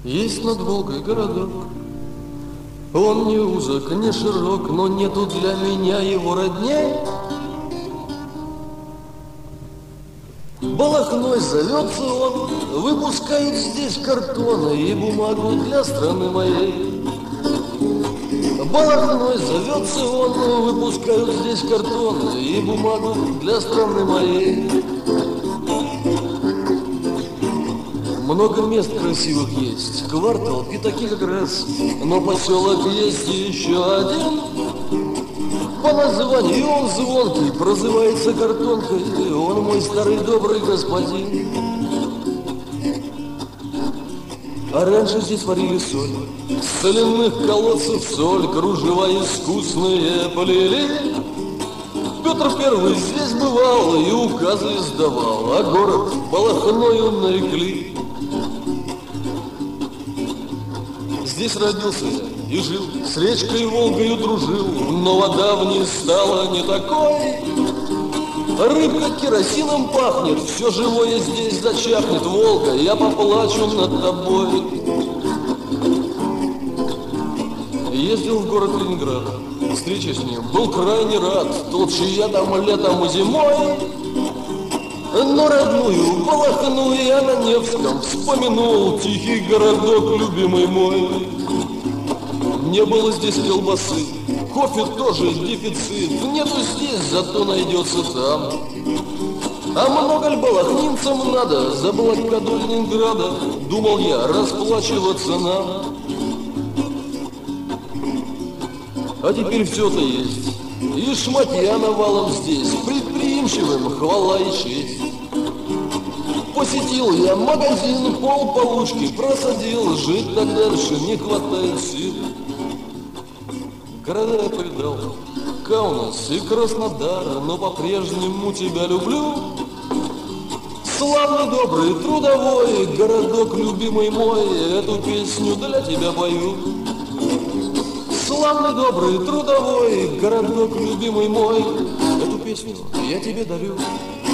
Есть над Волгой городок. Он не узок, не широк, но нету для меня его родней. Балахной зовется он, выпускают здесь картоны и бумагу для страны моей. Балахной зовется он, выпускают здесь картоны и бумагу для страны моей. Много мест красивых есть, квартал пятаки как раз, но поселок есть еще один. По названию он звонкий, прозывается картонкой, он мой старый добрый господин. А раньше здесь варили соль, с соляных колодцев соль, кружева искусные полили. Петр Первый здесь бывал и указы издавал, а город Балахною нарекли. Здесь родился я и жил, с речкой Волгою дружил, но вода в ней стала не такой. Рыбка керосином пахнет, все живое здесь зачахнет. Волга, я поплачу над тобой. Ездил в город Ленинград, встреча с ним, был крайне рад. Тот, чья там летом и зимой. Но родную Балахну я на Невском вспомянул, тихий городок, любимый мой. Не было здесь колбасы, кофе тоже дефицит. Нету здесь, зато найдется там. А много ли балахнинцам надо за блокаду Ленинграда? Думал я, расплачиваться надо. А теперь все-то есть, и шматья навалом здесь, предприимчивым хвала и честь. Посетил я магазин, пол получки просадил, жить так дальше не хватает сил. Города я повидал, Каунас и Краснодар, но по-прежнему тебя люблю. Славный, добрый, трудовой городок, любимый мой, эту песню для тебя пою. Славный, добрый, трудовой городок, любимый мой, эту песню я тебе дарю.